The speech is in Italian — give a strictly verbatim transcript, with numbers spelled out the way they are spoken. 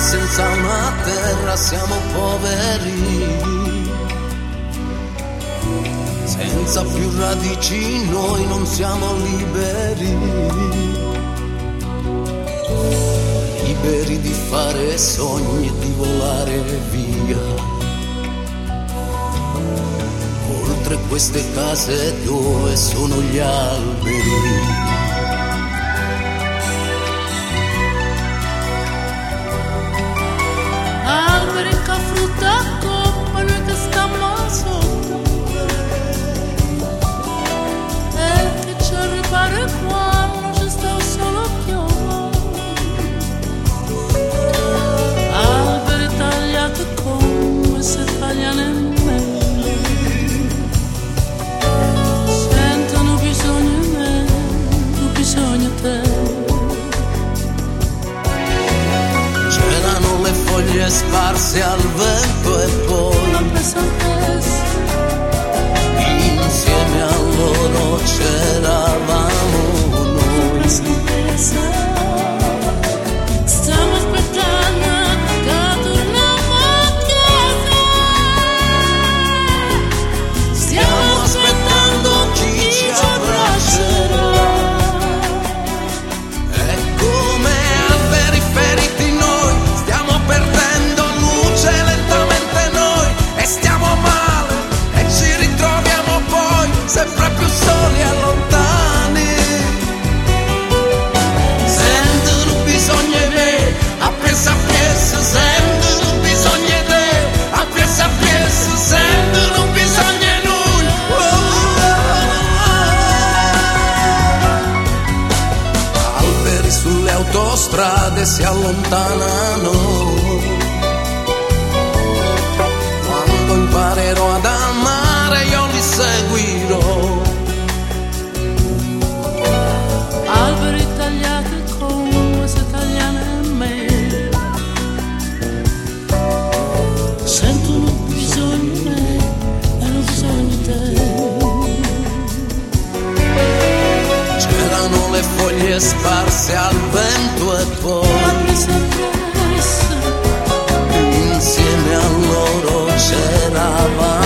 senza una terra siamo poveri, senza più radici noi non siamo liberi, liberi di fare sogni e di volare via oltre queste case dove sono gli alberi. Alberi che frutta come noi che stiamo sotto e che ci ripare quando ci sta solo piove. Alberi tagliati come se tagliano in mele, sentono bisogno di me, tu bisogno di te. C'erano le foglie sparse al vento e poi la pesantezza, insieme a loro c'eravamo noi. la pesantezza. Stiamo aspettando che torniamo a casa. Stiamo aspettando chi ci abbraccerà. È come alberi feriti noi, stiamo perdendo luce lentamente noi e stiamo male e ci ritroviamo poi sempre più soli e lontani. Sentono bisogno di me, a pies a pies, sentono bisogno di te, a pies a pies, sentono bisogno di noi. Alberi sulle autostrade si allontanano, quando imparerò ad amare io li seguirò. Alberi tagliati come se tagliano in me, sentono bisogno di me e hanno bisogno di te. C'erano le foglie sparse al vento e La poi pesantezza, insieme a loro c'eravamo